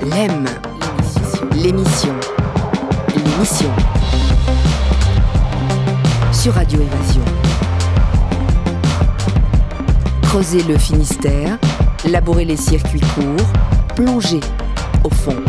L'EM, l'émission sur Radio Évasion. Creuser le Finistère, labourer les circuits courts, plonger au fond.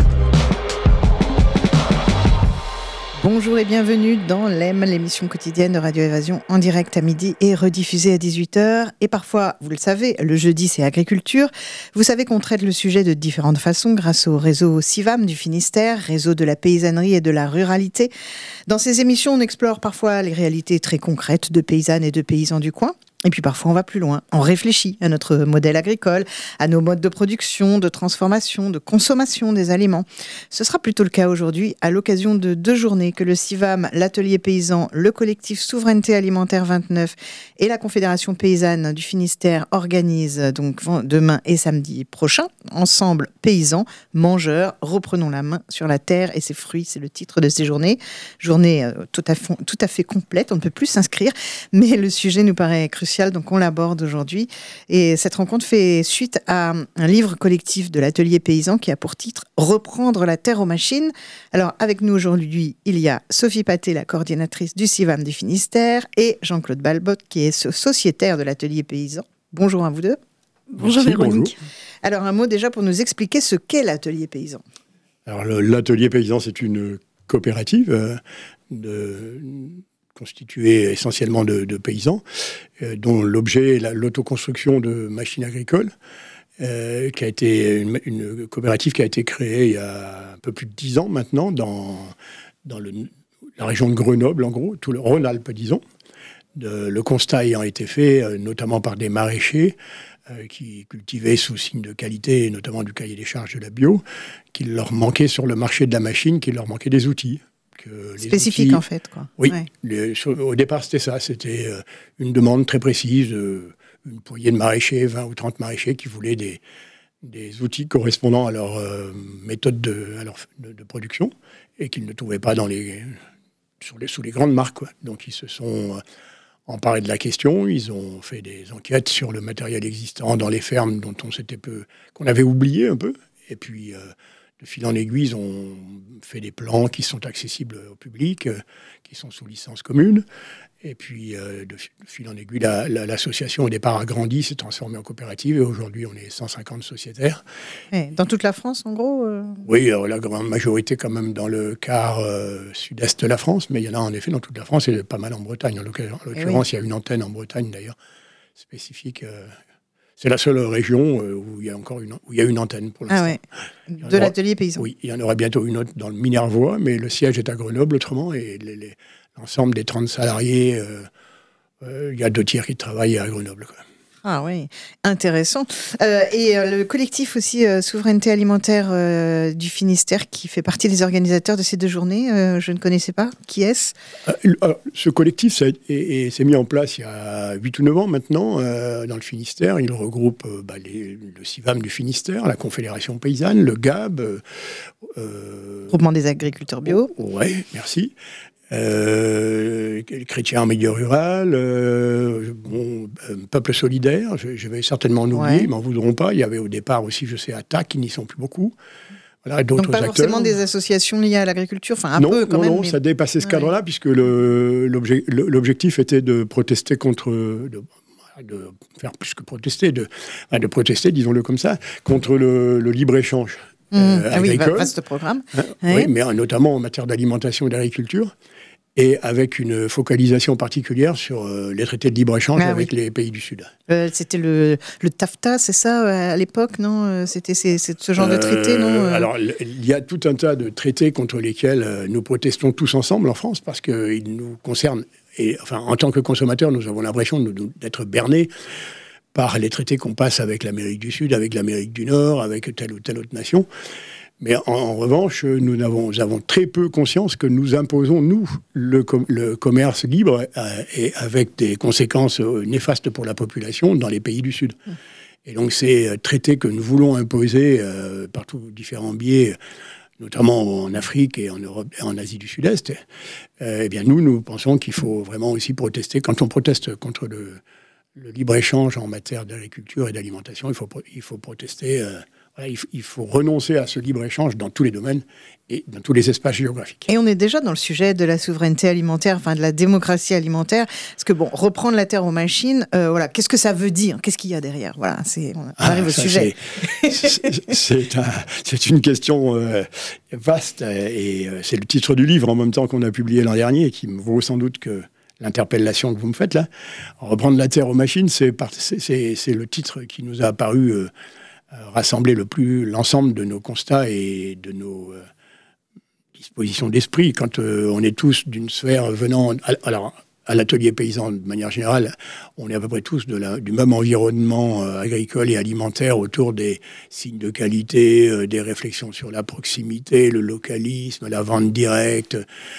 Bonjour et bienvenue dans l'EM, l'émission quotidienne de Radio Évasion, en direct à midi et rediffusée à 18h. Et parfois, vous le savez, le jeudi c'est agriculture. Vous savez qu'on traite le sujet de différentes façons grâce au réseau CIVAM du Finistère, réseau de la paysannerie et de la ruralité. Dans ces émissions, on explore parfois les réalités très concrètes de paysannes et de paysans du coin. Et puis parfois on va plus loin, on réfléchit à notre modèle agricole, à nos modes de production, de transformation, de consommation des aliments. Ce sera plutôt le cas aujourd'hui à l'occasion de 2 journées que le CIVAM, l'Atelier Paysan, le collectif Souveraineté Alimentaire 29 et la Confédération Paysanne du Finistère organisent donc demain et samedi prochain. Ensemble, paysans, mangeurs, reprenons la main sur la terre et ses fruits, c'est le titre de ces journées. Journée tout à fait complète, on ne peut plus s'inscrire, mais le sujet nous paraît crucial. Donc on l'aborde aujourd'hui. Et cette rencontre fait suite à un livre collectif de l'Atelier Paysan qui a pour titre « Reprendre la terre aux machines ». Alors avec nous aujourd'hui, il y a Sophie Paté, la coordinatrice du CIVAM du Finistère, et Jean-Claude Balbot, qui est sociétaire de l'Atelier Paysan. Bonjour à vous deux. Bonjour Véronique. Bonjour. Alors un mot déjà pour nous expliquer ce qu'est l'Atelier Paysan. Alors l'Atelier Paysan, c'est une coopérative constituée essentiellement de paysans, dont l'objet est l'autoconstruction de machines agricoles, qui a été une coopérative qui a été créée il y a un peu plus de 10 ans maintenant dans la région de Grenoble, en gros, tout le Rhône-Alpes, disons. Le constat ayant été fait, notamment par des maraîchers qui cultivaient sous signe de qualité, notamment du cahier des charges de la bio, qu'il leur manquait sur le marché de la machine, qu'il leur manquait des outils. Spécifique outils, en fait, quoi. Oui, ouais. Au départ c'était ça, c'était une demande très précise, une poignée de maraîchers, 20 ou 30 maraîchers qui voulaient des outils correspondant à leur méthode de production et qu'ils ne trouvaient pas sous les grandes marques, quoi. Donc ils se sont emparés de la question, ils ont fait des enquêtes sur le matériel existant dans les fermes qu'on avait oublié un peu, et puis de fil en aiguille, ils ont fait des plans qui sont accessibles au public, qui sont sous licence commune. Et puis, de fil en aiguille, l'association, au départ, a grandi, s'est transformée en coopérative. Et aujourd'hui, on est 150 sociétaires. Et dans toute la France, en gros Oui, alors, la grande majorité, quand même, dans le quart sud-est de la France. Mais il y en a, en effet, dans toute la France et pas mal en Bretagne. En l'occurrence, il y a une antenne en Bretagne, d'ailleurs, spécifique. C'est la seule région où il y a une antenne pour l'instant. Ah ouais. De l'Atelier Paysan. Oui, il y en aura bientôt une autre dans le Minervois, mais le siège est à Grenoble autrement, et l'ensemble des 30 salariés, il y a 2 tiers qui travaillent à Grenoble, quoi. Ah oui, intéressant. Et le collectif aussi Souveraineté Alimentaire du Finistère qui fait partie des organisateurs de ces 2 journées, je ne connaissais pas. Qui est-ce ? Ce collectif s'est mis en place il y a 8 ou 9 ans maintenant dans le Finistère. Il regroupe le CIVAM du Finistère, la Confédération Paysanne, le GAB. Groupement des agriculteurs bio. Oui, merci. Chrétiens en milieu rural, Peuple solidaire, je vais certainement en oublier, ils m'en voudront pas. Il y avait au départ aussi, je sais, ATTAC, qui n'y sont plus beaucoup. Voilà, d'autres donc pas acteurs. Forcément des associations liées à l'agriculture, enfin un peu quand même. Non, ça dépassait ce cadre-là, puisque l'objectif était de protester de faire plus que protester, de protester, disons-le comme ça, contre le libre-échange. Agricole. Vaste programme. Oui, mais notamment en matière d'alimentation et d'agriculture, et avec une focalisation particulière sur les traités de libre-échange avec les pays du Sud. C'était le TAFTA, c'est ça, à l'époque, non ? C'était ce genre de traité, non ? Alors, il y a tout un tas de traités contre lesquels nous protestons tous ensemble en France, parce qu'ils nous concernent. Et, enfin, en tant que consommateurs, nous avons l'impression d'être bernés par les traités qu'on passe avec l'Amérique du Sud, avec l'Amérique du Nord, avec telle ou telle autre nation. Mais en revanche, nous avons très peu conscience que nous imposons, nous, le commerce libre et avec des conséquences néfastes pour la population dans les pays du Sud. Et donc ces traités que nous voulons imposer par tous différents biais, notamment en Afrique et en Europe et en Asie du Sud-Est, eh bien nous pensons qu'il faut vraiment aussi protester. Quand on proteste contre le libre-échange en matière d'agriculture et d'alimentation, il faut protester Voilà, il faut renoncer à ce libre-échange dans tous les domaines et dans tous les espaces géographiques. Et on est déjà dans le sujet de la souveraineté alimentaire, enfin de la démocratie alimentaire. Parce que reprendre la terre aux machines, voilà, qu'est-ce que ça veut dire ? Qu'est-ce qu'il y a derrière ? Voilà, on arrive au sujet. C'est une question vaste et c'est le titre du livre en même temps qu'on a publié l'an dernier qui me vaut sans doute que l'interpellation que vous me faites là. Reprendre la terre aux machines, c'est le titre qui nous a apparu rassembler l'ensemble de nos constats et de nos dispositions d'esprit. Quand on est tous d'une sphère venant... Alors, à l'atelier paysan, de manière générale, on est à peu près tous du même environnement agricole et alimentaire autour des signes de qualité, des réflexions sur la proximité, le localisme, la vente directe,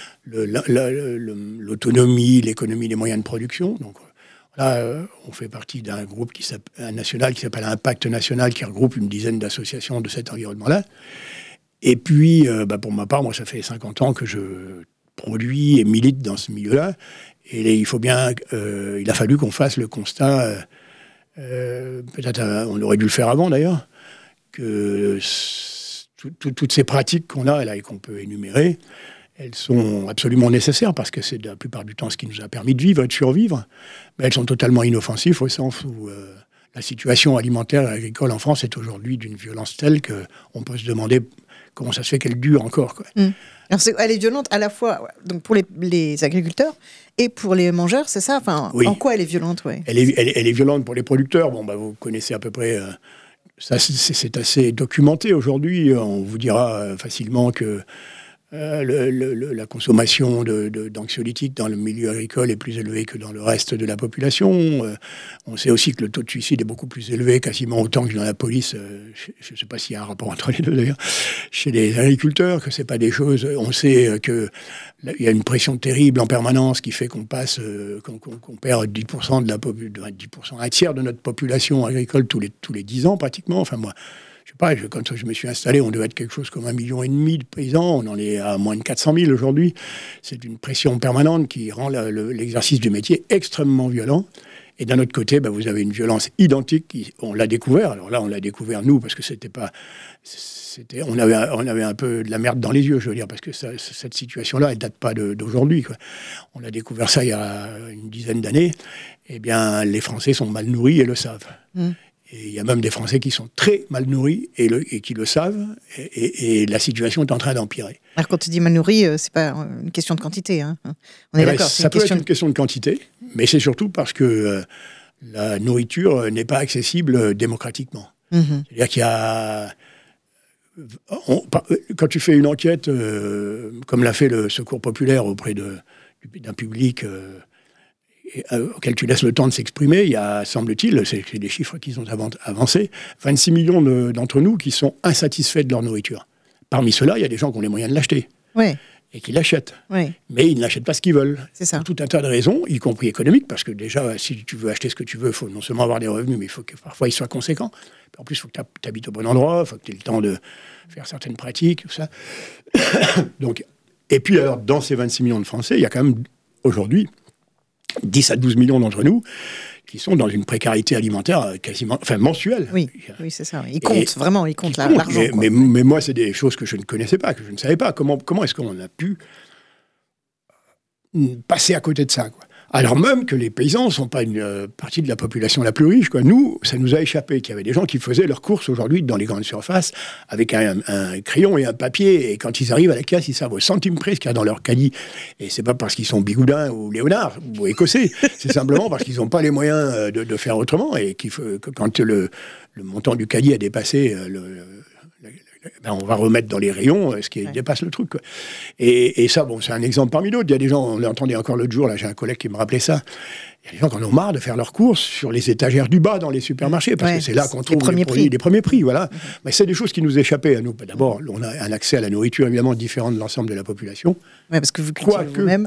l'autonomie, l'économie des moyens de production. Donc là, on fait partie d'un groupe national qui s'appelle Impact National, qui regroupe une dizaine d'associations de cet environnement-là. Et puis, pour ma part, moi, ça fait 50 ans que je produis et milite dans ce milieu-là. Et il a fallu qu'on fasse le constat, peut-être on aurait dû le faire avant d'ailleurs, que toutes ces pratiques qu'on a là, et qu'on peut énumérer, elles sont absolument nécessaires parce que c'est la plupart du temps ce qui nous a permis de vivre et de survivre. Mais elles sont totalement inoffensives au sens où la situation alimentaire et agricole en France est aujourd'hui d'une violence telle qu'on peut se demander comment ça se fait qu'elle dure encore, quoi. Alors elle est violente à la fois donc pour les agriculteurs et pour les mangeurs, c'est ça ? Enfin, oui. En quoi elle est violente, ouais. Elle est violente pour les producteurs. Vous connaissez à peu près... ça, c'est assez documenté aujourd'hui. On vous dira facilement que la consommation d'anxiolytiques dans le milieu agricole est plus élevée que dans le reste de la population. On sait aussi que le taux de suicide est beaucoup plus élevé, quasiment autant que dans la police. Je ne sais pas s'il y a un rapport entre les deux d'ailleurs. Chez les agriculteurs, que c'est pas des choses. On sait qu'il y a une pression terrible en permanence qui fait qu'on perd 10% de la population, 10%, un tiers de notre population agricole tous les 10 ans pratiquement. Enfin moi. Je sais pas, quand je me suis installé, on devait être quelque chose comme 1,5 million de paysans. On en est à moins de 400 000 aujourd'hui. C'est une pression permanente qui rend l'exercice du métier extrêmement violent. Et d'un autre côté, vous avez une violence identique. On l'a découvert. Alors là, on l'a découvert nous parce que on avait un peu de la merde dans les yeux, je veux dire, parce que cette situation-là, elle date pas d'aujourd'hui, quoi. On a découvert ça il y a une dizaine d'années. Eh bien, les Français sont mal nourris et le savent. Et il y a même des Français qui sont très mal nourris et qui le savent, et la situation est en train d'empirer. Alors quand tu dis mal nourri, c'est pas une question de quantité, hein. On est d'accord. Ça peut être une question de quantité, mais c'est surtout parce que la nourriture n'est pas accessible démocratiquement. C'est-à-dire qu'il y a... quand tu fais une enquête, comme l'a fait le Secours populaire auprès d'un public... auquel tu laisses le temps de s'exprimer, il y a, semble-t-il, c'est des chiffres qu'ils ont avancés, 26 millions d'entre nous qui sont insatisfaits de leur nourriture. Parmi ceux-là, il y a des gens qui ont les moyens de l'acheter. Ouais. Et qui l'achètent. Ouais. Mais ils n'achètent pas ce qu'ils veulent. C'est ça. Pour tout un tas de raisons, y compris économiques, parce que déjà, si tu veux acheter ce que tu veux, il faut non seulement avoir des revenus, mais il faut que parfois ils soient conséquents. En plus, il faut que tu habites au bon endroit, il faut que tu aies le temps de faire certaines pratiques, tout ça. Donc, et puis, alors, dans ces 26 millions de Français, il y a quand même, aujourd'hui, 10 à 12 millions d'entre nous qui sont dans une précarité alimentaire quasiment, mensuelle. Oui, c'est ça. Ils comptent l'argent. Mais moi, c'est des choses que je ne connaissais pas, que je ne savais pas. Comment est-ce qu'on a pu passer à côté de ça, quoi. Alors même que les paysans ne sont pas une partie de la population la plus riche, quoi. Nous, ça nous a échappé qu'il y avait des gens qui faisaient leurs courses aujourd'hui dans les grandes surfaces avec un crayon et un papier, et quand ils arrivent à la caisse, ils savent au centime près ce qu'il y a dans leur caddie. Et c'est pas parce qu'ils sont bigoudins ou léonards ou écossais, c'est simplement parce qu'ils n'ont pas les moyens de faire autrement, et que quand le montant du caddie a dépassé on va remettre dans les rayons ce qui dépasse le truc, quoi. Et ça, c'est un exemple parmi d'autres. Il y a des gens, on l'entendait encore l'autre jour, là, j'ai un collègue qui me rappelait ça. Il y a des gens qui en ont marre de faire leurs courses sur les étagères du bas dans les supermarchés, parce que c'est là qu'on trouve les premiers prix. Voilà. Mais c'est des choses qui nous échappaient à nous. D'abord, on a un accès à la nourriture évidemment différent de l'ensemble de la population. Oui, parce que vous cultivez vous-même.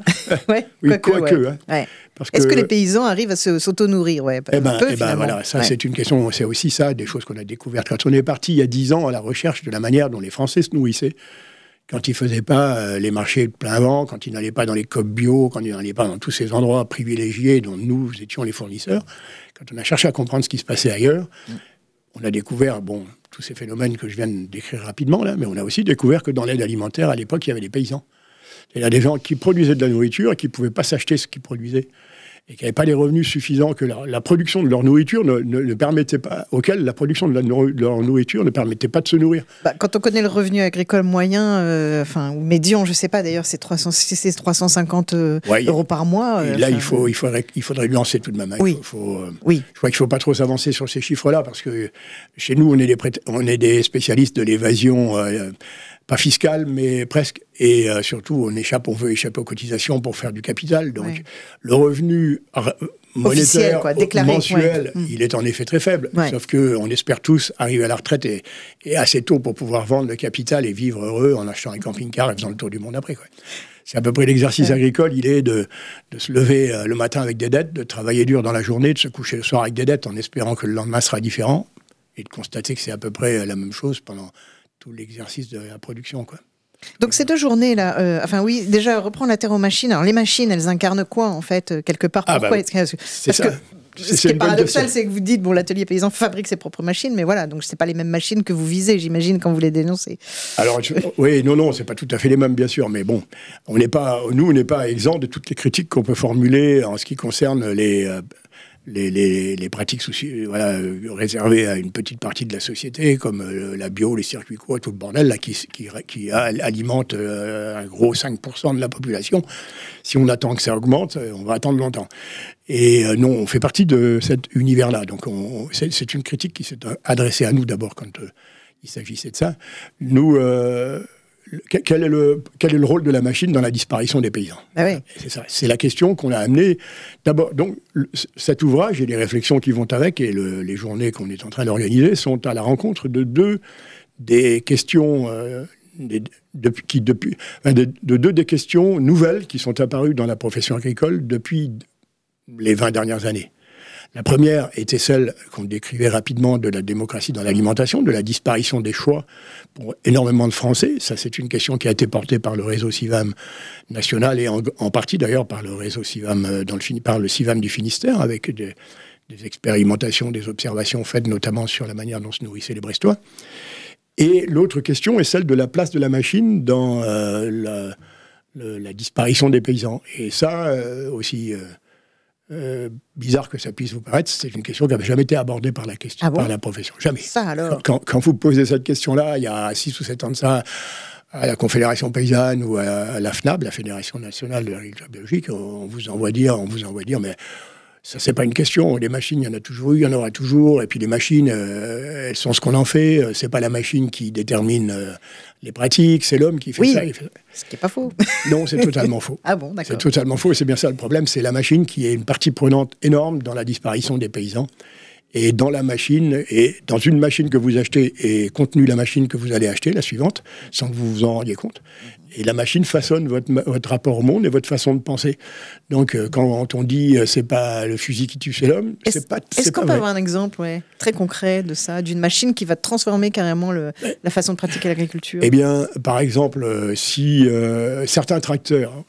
Est-ce que les paysans arrivent à s'auto-nourrir? Voilà, ça c'est une question, c'est aussi ça, des choses qu'on a découvertes quand on est parti il y a 10 ans à la recherche de la manière dont les Français se nourrissaient. Quand ils ne faisaient pas les marchés de plein vent, quand ils n'allaient pas dans les COP bio, quand ils n'allaient pas dans tous ces endroits privilégiés dont nous étions les fournisseurs, quand on a cherché à comprendre ce qui se passait ailleurs, on a découvert, tous ces phénomènes que je viens de décrire rapidement, là, mais on a aussi découvert que dans l'aide alimentaire, à l'époque, il y avait des paysans. Il y a des gens qui produisaient de la nourriture et qui ne pouvaient pas s'acheter ce qu'ils produisaient. Et qui n'avaient pas les revenus suffisants, que la production de leur nourriture ne permettait pas, auquel la production de leur nourriture ne permettait pas de se nourrir. Quand on connaît le revenu agricole moyen, ou médian, je ne sais pas d'ailleurs, c'est 350 euros par mois. Et là, il faudrait nuancer tout de même. Oui. Je crois qu'il ne faut pas trop s'avancer sur ces chiffres-là, parce que chez nous, on est des spécialistes de l'évasion, pas fiscale, mais presque. Et surtout, on veut échapper aux cotisations pour faire du capital. Donc, le revenu monétaire, déclaré, mensuel, il est en effet très faible. Sauf qu'on espère tous arriver à la retraite et assez tôt pour pouvoir vendre le capital et vivre heureux en achetant un camping-car et faisant le tour du monde après, quoi. C'est à peu près l'exercice agricole. Il est de se lever le matin avec des dettes, de travailler dur dans la journée, de se coucher le soir avec des dettes en espérant que le lendemain sera différent et de constater que c'est à peu près la même chose pendant tout l'exercice de la production, quoi. Donc ces 2 journées-là, déjà, reprendre la terre aux machines. Alors les machines, elles incarnent quoi, en fait, quelque part? Pourquoi c'est ça. Ce qui est paradoxal, c'est que vous dites, l'atelier paysan fabrique ses propres machines, mais voilà, donc c'est pas les mêmes machines que vous visez, j'imagine, quand vous les dénoncez. Alors, non, c'est pas tout à fait les mêmes, bien sûr, mais bon, on n'est pas exempt de toutes les critiques qu'on peut formuler en ce qui concerne les pratiques réservées à une petite partie de la société, comme la bio, les circuits courts, tout le bordel là, qui alimente un gros 5% de la population. Si on attend que ça augmente, on va attendre longtemps. Et non, on fait partie de cet univers-là. Donc c'est une critique qui s'est adressée à nous d'abord quand il s'agissait de ça. Nous... Quel est le rôle de la machine dans la disparition des paysans? C'est ça, c'est la question qu'on a amenée. D'abord, donc, cet ouvrage et les réflexions qui vont avec et les journées qu'on est en train d'organiser sont à la rencontre de deux des questions, des questions nouvelles qui sont apparues dans la profession agricole depuis les 20 dernières années. La première était celle qu'on décrivait rapidement de la démocratie dans l'alimentation, de la disparition des choix pour énormément de Français. Ça, c'est une question qui a été portée par le réseau CIVAM national et en partie d'ailleurs par le réseau CIVAM, par le CIVAM du Finistère, avec des expérimentations, des observations faites notamment sur la manière dont se nourrissaient les Brestois. Et l'autre question est celle de la place de la machine dans la disparition des paysans. Et ça, aussi... bizarre que ça puisse vous paraître, c'est une question qui n'avait jamais été abordée par la profession. Jamais. Ça, alors. Quand vous posez cette question-là, il y a 6 ou 7 ans de ça, à la Confédération paysanne ou à la FNAB, la Fédération nationale de l'agriculture biologique, on vous envoie dire, mais ça, c'est pas une question. Les machines, il y en a toujours eu, il y en aura toujours. Et puis les machines, elles sont ce qu'on en fait. C'est pas la machine qui détermine les pratiques, c'est l'homme qui fait ça. Ce qui n'est pas faux. Non, c'est totalement faux. Ah bon, d'accord. C'est totalement faux et c'est bien ça le problème. C'est la machine qui est une partie prenante énorme dans la disparition des paysans. Et dans la machine, et dans une machine que vous achetez, est contenue la machine que vous allez acheter, la suivante, sans que vous vous en rendiez compte. Et la machine façonne votre rapport au monde et votre façon de penser. Donc, quand on dit c'est pas le fusil qui tue, c'est l'homme, c'est pas. Est-ce qu'on peut avoir un exemple très concret de ça, d'une machine qui va transformer carrément la façon de pratiquer l'agriculture? Eh bien, par exemple, si certains tracteurs,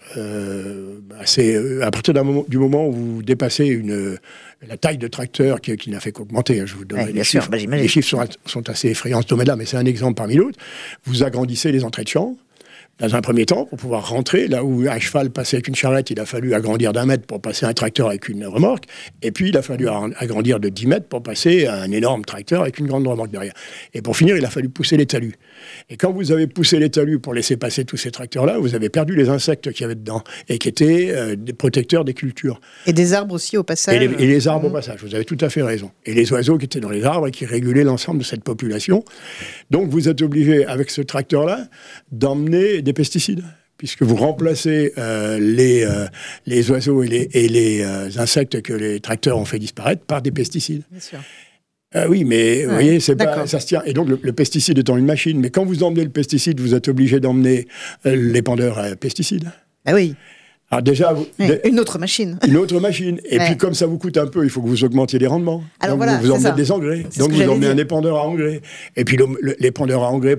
à partir du moment où vous dépassez la taille de tracteur qui n'a fait qu'augmenter, je vous donne les chiffres. Les chiffres sont assez effrayants ce domaine-là, mais c'est un exemple parmi d'autres. Vous agrandissez les entrées de champ. Dans un premier temps, pour pouvoir rentrer, là où un cheval passait avec une charrette, il a fallu agrandir d'1 mètre pour passer un tracteur avec une remorque. Et puis, il a fallu agrandir de 10 mètres pour passer un énorme tracteur avec une grande remorque derrière. Et pour finir, il a fallu pousser les talus. Et quand vous avez poussé les talus pour laisser passer tous ces tracteurs-là, vous avez perdu les insectes qu'il y avait dedans et qui étaient des protecteurs des cultures. Et des arbres aussi au passage. Et les arbres au passage, vous avez tout à fait raison. Et les oiseaux qui étaient dans les arbres et qui régulaient l'ensemble de cette population. Donc, vous êtes obligé, avec ce tracteur-là, d'emmener des pesticides, puisque vous remplacez les oiseaux et les insectes que les tracteurs ont fait disparaître par des pesticides. Bien sûr. Oui, mais vous voyez, ça se tient. Et donc, le pesticide étant une machine, mais quand vous emmenez le pesticide, vous êtes obligé d'emmener l'épandeur à pesticides. Ah oui. Alors déjà, une autre machine. Une autre machine. Et puis comme ça vous coûte un peu, il faut que vous augmentiez les rendements. Alors donc vous emmenez des engrais. Donc vous emmenez un épandeur à engrais. Et puis l'épandeur à engrais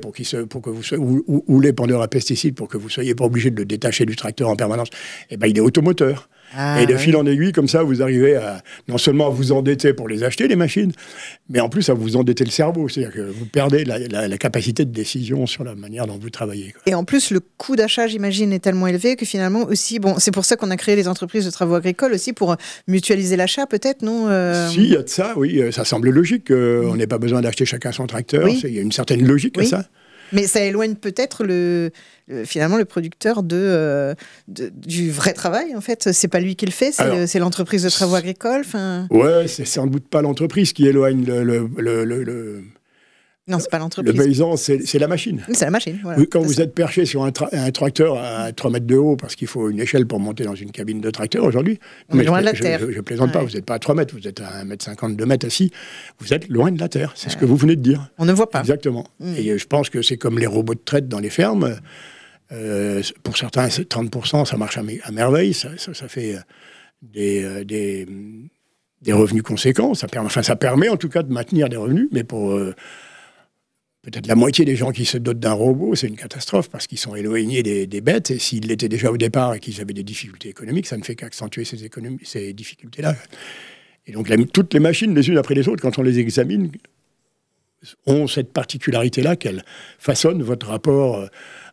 ou l'épandeur à pesticides pour que vous soyez pas obligé de le détacher du tracteur en permanence. Eh ben il est automoteur. Et de fil en aiguille, comme ça, vous arrivez à non seulement à vous endetter pour les acheter, les machines, mais en plus à vous endetter le cerveau. C'est-à-dire que vous perdez la capacité de décision sur la manière dont vous travaillez. Et en plus, le coût d'achat, j'imagine, est tellement élevé que finalement aussi, c'est pour ça qu'on a créé les entreprises de travaux agricoles aussi, pour mutualiser l'achat peut-être, non Si, il y a de ça, oui. Ça semble logique. On n'ait pas besoin d'acheter chacun son tracteur. Oui. Il y a une certaine logique à ça. Mais ça éloigne peut-être finalement le producteur du vrai travail, en fait. C'est pas lui qui le fait, c'est l'entreprise de travaux agricoles. Ouais, c'est sans doute pas l'entreprise qui éloigne Non, c'est pas l'entreprise. Le paysan, c'est la machine. C'est la machine, voilà. Quand vous êtes perché sur un tracteur à 3 mètres de haut, parce qu'il faut une échelle pour monter dans une cabine de tracteur aujourd'hui. On est loin de la terre. Je plaisante pas, vous n'êtes pas à 3 mètres, vous êtes à 1,50 m, 2 mètres assis. Vous êtes loin de la terre, c'est ce que vous venez de dire. On ne voit pas. Exactement. Et je pense que c'est comme les robots de traite dans les fermes. Pour certains, 30%, ça marche à merveille. Ça fait des revenus conséquents. Ça permet en tout cas de maintenir des revenus, mais pour... peut-être la moitié des gens qui se dotent d'un robot, c'est une catastrophe parce qu'ils sont éloignés des bêtes. Et s'ils l'étaient déjà au départ et qu'ils avaient des difficultés économiques, ça ne fait qu'accentuer ces difficultés-là. Et donc toutes les machines, les unes après les autres, quand on les examine, ont cette particularité-là qu'elles façonnent votre rapport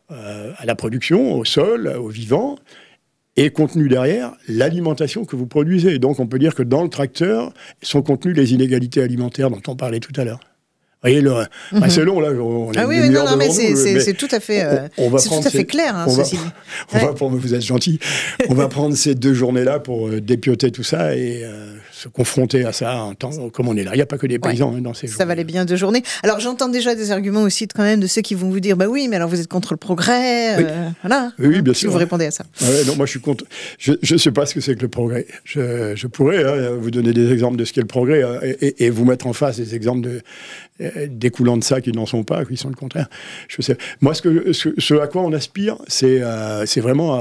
à la production, au sol, au vivant, et contenu derrière l'alimentation que vous produisez. Donc on peut dire que dans le tracteur sont contenues les inégalités alimentaires dont on parlait tout à l'heure. Vous voyez, c'est long, là. On a mais c'est tout à fait, clair, ceci dit. Vous êtes gentil. On va prendre ces 2 journées-là pour dépioter tout ça et se confronter à ça en temps comme on est là. Il n'y a pas que des paysans dans ces journées. Ça valait bien 2 journes. Alors, j'entends déjà des arguments aussi quand même de ceux qui vont vous dire, oui, mais alors vous êtes contre le progrès. Voilà. Oui, bien sûr. Vous répondez à ça. Non, moi, je suis contre. Je ne sais pas ce que c'est que le progrès. Je pourrais vous donner des exemples de ce qu'est le progrès et vous mettre en face des exemples découlant de ça qui n'en sont pas, qui sont le contraire. Je sais. Moi, ce à quoi on aspire, c'est vraiment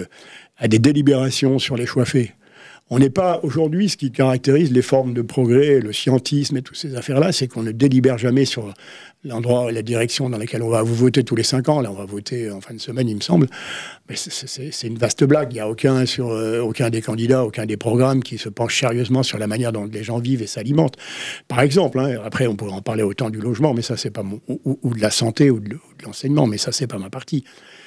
à des délibérations sur les choix faits. On n'est pas, aujourd'hui, ce qui caractérise les formes de progrès, le scientisme et toutes ces affaires-là, c'est qu'on ne délibère jamais sur l'endroit et la direction dans laquelle on va vous voter tous les 5 ans. Là, on va voter en fin de semaine, il me semble. Mais c'est une vaste blague. Il n'y a aucun des candidats, aucun des programmes qui se penche sérieusement sur la manière dont les gens vivent et s'alimentent. Par exemple, après, on pourrait en parler autant du logement, mais ça, c'est pas ou de la santé ou de l'enseignement, mais ça, c'est pas ma partie.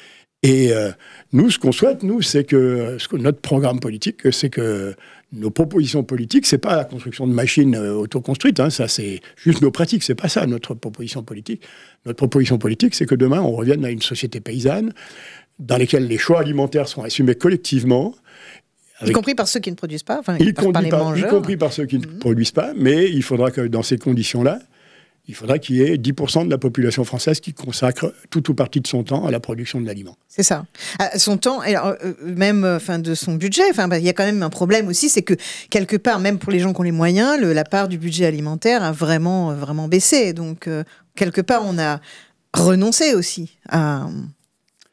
Et nous, ce qu'on souhaite, c'est que notre programme politique, c'est que nos propositions politiques, c'est pas la construction de machines autoconstruites, ça c'est juste nos pratiques, c'est pas ça notre proposition politique. Notre proposition politique, c'est que demain, on revienne à une société paysanne dans laquelle les choix alimentaires sont assumés collectivement. Y compris par ceux qui ne produisent pas, y compris par ceux qui ne produisent pas, mais il faudra que dans ces conditions-là, il faudra qu'il y ait 10% de la population française qui consacre tout ou partie de son temps à la production de l'aliments. C'est ça. Son temps, alors, même de son budget, il y a quand même un problème aussi, c'est que quelque part, même pour les gens qui ont les moyens, la part du budget alimentaire a vraiment, vraiment baissé. Donc, quelque part, on a renoncé aussi à... Non ?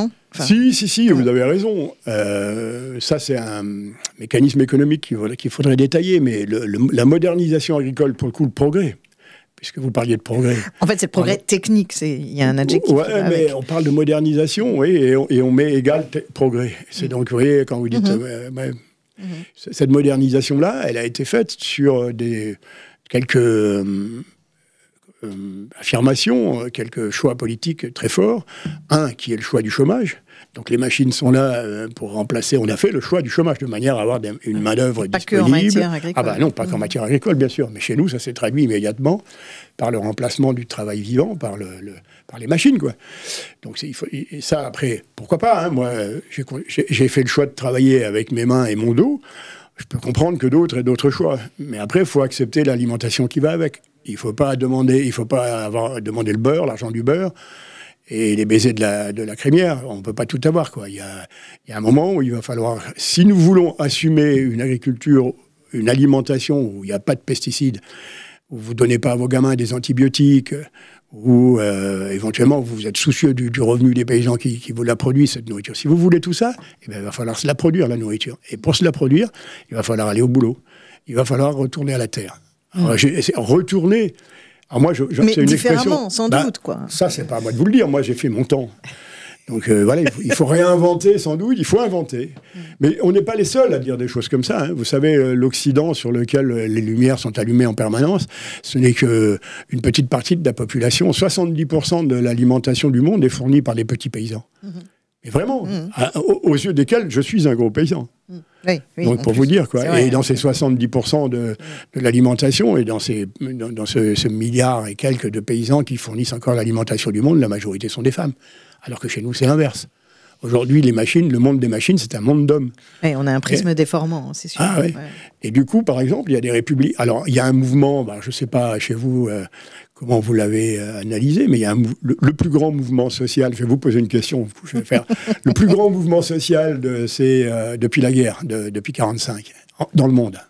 Si, vous avez raison. Ça, c'est un mécanisme économique qu'il faudrait détailler, mais la modernisation agricole, pour le coup, le progrès, puisque vous parliez de progrès. En fait, c'est le progrès technique, il y a un adjectif. Oui, mais on parle de modernisation, oui, et on met égal progrès. C'est donc, vous voyez, quand vous dites... cette modernisation-là, elle a été faite sur quelques affirmations, quelques choix politiques très forts. Un, qui est le choix du chômage. Donc les machines sont là pour remplacer. On a fait le choix du chômage de manière à avoir une main-d'œuvre disponible. Pas qu'en matière agricole. Non, pas qu'en matière agricole, bien sûr. Mais chez nous, ça s'est traduit immédiatement par le remplacement du travail vivant, par les machines, quoi. Donc et ça, après, pourquoi pas, moi, j'ai fait le choix de travailler avec mes mains et mon dos. Je peux comprendre que d'autres aient d'autres choix. Mais après, il faut accepter l'alimentation qui va avec. Il ne faut pas demander le beurre, l'argent du beurre, et les baisers de la crémière. On ne peut pas tout avoir, quoi. Il y a un moment où il va falloir... Si nous voulons assumer une agriculture, une alimentation où il n'y a pas de pesticides, où vous ne donnez pas à vos gamins des antibiotiques, où éventuellement vous êtes soucieux du revenu des paysans qui vous la produisent, cette nourriture. Si vous voulez tout ça, il va falloir se la produire, la nourriture. Et pour se la produire, il va falloir aller au boulot. Il va falloir retourner à la terre. Alors, retourner... Alors moi, mais c'est une différemment, expression, sans doute, quoi. Ça, c'est pas à moi de vous le dire. Moi, j'ai fait mon temps. Donc voilà, il faut réinventer sans doute, il faut inventer. Mais on n'est pas les seuls à dire des choses comme ça. Hein. Vous savez, l'Occident sur lequel les lumières sont allumées en permanence, ce n'est qu'une petite partie de la population. 70% de l'alimentation du monde est fournie par des petits paysans. Mais vraiment, aux yeux desquels je suis un gros paysan. Oui, donc pour vous dire, quoi. Et dans ces 70% de l'alimentation, et dans ce milliard et quelques de paysans qui fournissent encore l'alimentation du monde, la majorité sont des femmes. Alors que chez nous, c'est l'inverse. Aujourd'hui, le monde des machines, c'est un monde d'hommes. Oui, on a un prisme déformant, c'est sûr. Ah, ouais. Et du coup, par exemple, il y a des républiques... Alors, il y a un mouvement, je ne sais pas chez vous comment vous l'avez analysé, mais il y a le plus grand mouvement social, je vais vous poser une question, je vais faire. Le plus grand mouvement social, c'est depuis la guerre, depuis 1945, dans le monde.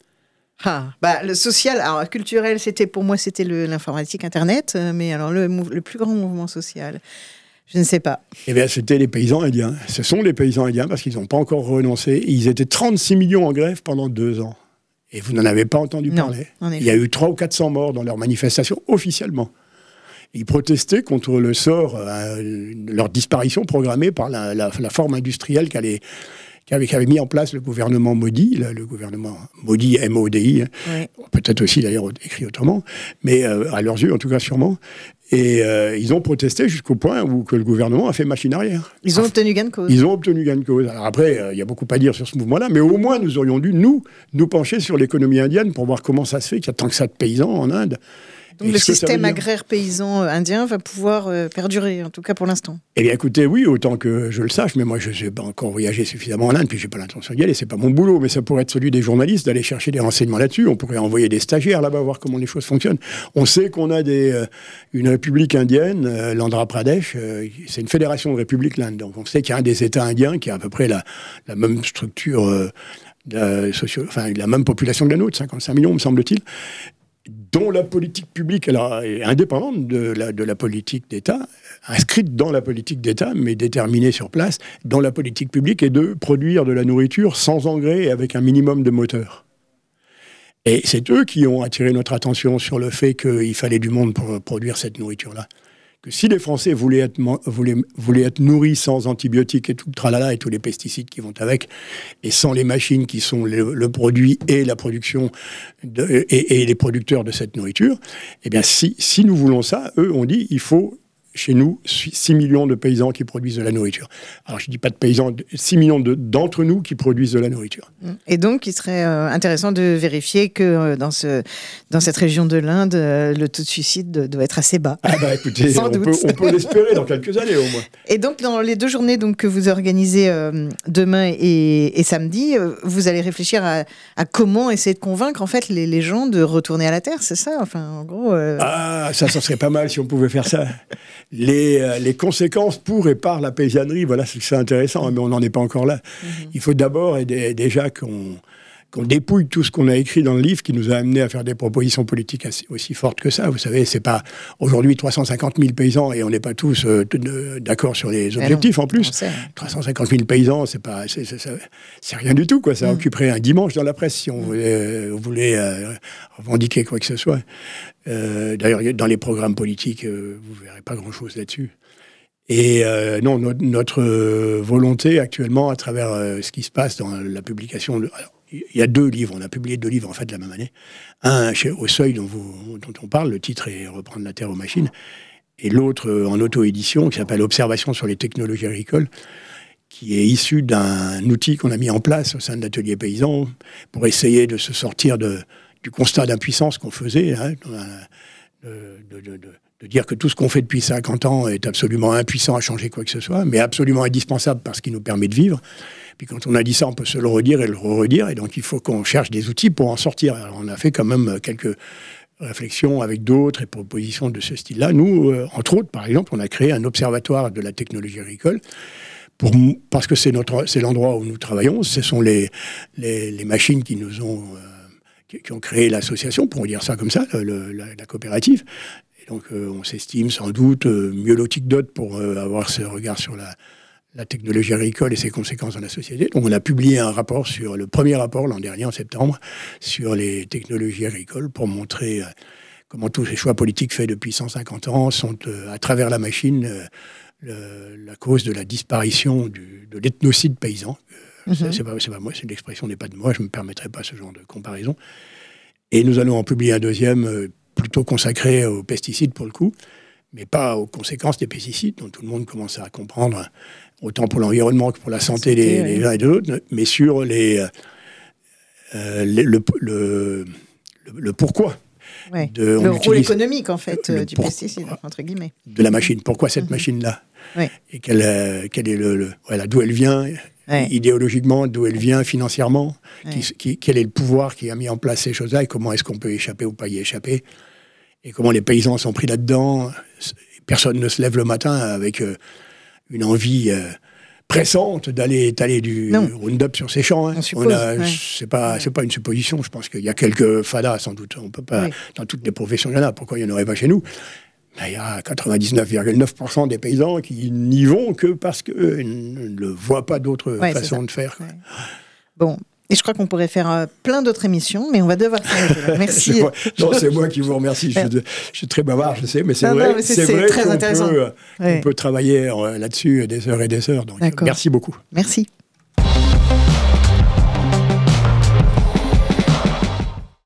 Le social, alors culturel, pour moi, c'était l'informatique, Internet, mais alors le plus grand mouvement social... Je ne sais pas. Eh bien, c'était les paysans indiens. Ce sont les paysans indiens parce qu'ils n'ont pas encore renoncé. Ils étaient 36 millions en grève pendant 2 ans. Et vous n'en avez pas entendu parler. Il y a eu 300 ou 400 morts dans leurs manifestations, officiellement. Ils protestaient contre le sort, leur disparition programmée par la forme industrielle qu'avait mis en place le gouvernement Modi, le gouvernement Modi, M-O-D-I, peut-être aussi d'ailleurs écrit autrement, mais à leurs yeux en tout cas sûrement. Et ils ont protesté jusqu'au point où que le gouvernement a fait machine arrière. Ils ont obtenu gain de cause. Ils ont obtenu gain de cause. Alors après, il y a beaucoup à dire sur ce mouvement-là, mais au moins nous aurions dû, nous pencher sur l'économie indienne pour voir comment ça se fait qu'il y a tant que ça de paysans en Inde. Donc le système agraire paysan indien va pouvoir perdurer, en tout cas pour l'instant. Eh bien écoutez, oui, autant que je le sache, mais moi je n'ai pas encore voyagé suffisamment en Inde, puis je n'ai pas l'intention d'y aller, c'est pas mon boulot, mais ça pourrait être celui des journalistes d'aller chercher des renseignements là-dessus. On pourrait envoyer des stagiaires là-bas, voir comment les choses fonctionnent. On sait qu'on a une république indienne, l'Andhra Pradesh, c'est une fédération de républiques l'Inde, donc on sait qu'il y a un des États indiens qui a à peu près la même structure, la même population que la nôtre, 55 millions me semble-t-il, dont la politique publique est indépendante de la politique d'État, inscrite dans la politique d'État, mais déterminée sur place, dont la politique publique est de produire de la nourriture sans engrais et avec un minimum de moteur. Et c'est eux qui ont attiré notre attention sur le fait qu'il fallait du monde pour produire cette nourriture-là. Que si les Français voulaient être nourris sans antibiotiques et tout le tralala et tous les pesticides qui vont avec, et sans les machines qui sont le produit et la production et les producteurs de cette nourriture, eh bien si nous voulons ça, eux ont dit il faut chez nous 6 millions de paysans qui produisent de la nourriture. Alors je ne dis pas de paysans, 6 millions d'entre nous qui produisent de la nourriture. Et donc il serait intéressant de vérifier que dans cette région de l'Inde, le taux de suicide doit être assez bas. Écoutez, on peut l'espérer dans quelques années au moins. Et donc dans les 2 journées que vous organisez demain et samedi, vous allez réfléchir à comment essayer de convaincre en fait les gens de retourner à la terre, c'est ça? Enfin, en gros. Ça serait pas mal si on pouvait faire ça. Les conséquences pour et par la paysannerie, voilà, c'est intéressant, mais on n'en est pas encore là. Il faut d'abord déjà qu'on dépouille tout ce qu'on a écrit dans le livre qui nous a amené à faire des propositions politiques aussi fortes que ça. Vous savez, c'est pas aujourd'hui 350 000 paysans et on n'est pas tous d'accord sur les objectifs en plus. 350 000 paysans, c'est rien du tout, quoi. Ça occuperait un dimanche dans la presse si on voulait revendiquer quoi que ce soit. D'ailleurs, dans les programmes politiques, vous ne verrez pas grand-chose là-dessus. Et non, notre volonté actuellement, à travers ce qui se passe dans la publication... il y a 2 livres, on a publié 2 livres en fait la même année. Un au Seuil dont on parle, le titre est « Reprendre la terre aux machines », et l'autre en auto-édition qui s'appelle « Observation sur les technologies agricoles », qui est issu d'un outil qu'on a mis en place au sein de l'atelier paysan pour essayer de se sortir du constat d'impuissance qu'on faisait, de dire que tout ce qu'on fait depuis 50 ans est absolument impuissant à changer quoi que ce soit, mais absolument indispensable parce qu'il nous permet de vivre. Puis quand on a dit ça, on peut se le redire et le redire, et donc il faut qu'on cherche des outils pour en sortir. Alors on a fait quand même quelques réflexions avec d'autres et propositions de ce style-là. Nous, entre autres, par exemple, on a créé un observatoire de la technologie agricole, parce que c'est l'endroit où nous travaillons, ce sont les machines qui nous ont... qui ont créé l'association, pour dire ça comme ça, la coopérative. Et donc, on s'estime sans doute mieux loti que d'autres pour avoir ce regard sur la technologie agricole et ses conséquences dans la société. Donc, on a publié le premier rapport l'an dernier, en septembre, sur les technologies agricoles pour montrer comment tous ces choix politiques faits depuis 150 ans sont, à travers la machine, la cause de la disparition de l'ethnocide paysan. C'est pas moi, l'expression n'est pas de moi, je ne me permettrai pas ce genre de comparaison. Et nous allons en publier un deuxième, plutôt consacré aux pesticides pour le coup, mais pas aux conséquences des pesticides, dont tout le monde commence à comprendre, autant pour l'environnement que pour la santé des uns et des autres, mais sur le pourquoi. Ouais. Le rôle économique, en fait, du pesticide, entre guillemets. De la machine. Pourquoi cette machine-là? Et quel est d'où elle vient, idéologiquement, d'où elle vient financièrement, quel est le pouvoir qui a mis en place ces choses-là, et comment est-ce qu'on peut échapper ou pas y échapper, et comment les paysans sont pris là-dedans. Personne ne se lève le matin avec une envie pressante d'aller étaler du Roundup sur ses champs. Hein. C'est pas une supposition. Je pense qu'il y a quelques fadas, sans doute. On peut pas, dans toutes les professions, il y en a. Pourquoi il n'y en aurait pas chez nous? Il y a 99,9% des paysans qui n'y vont que parce qu'ils ne voient pas d'autre façon de faire. Ouais. Bon. Et je crois qu'on pourrait faire plein d'autres émissions, mais on va devoir s'arrêter là. Merci. C'est moi qui vous remercie. Je suis très bavard, je sais, mais c'est vrai très intéressant. On peut travailler là-dessus des heures et des heures. Donc, merci beaucoup. Merci.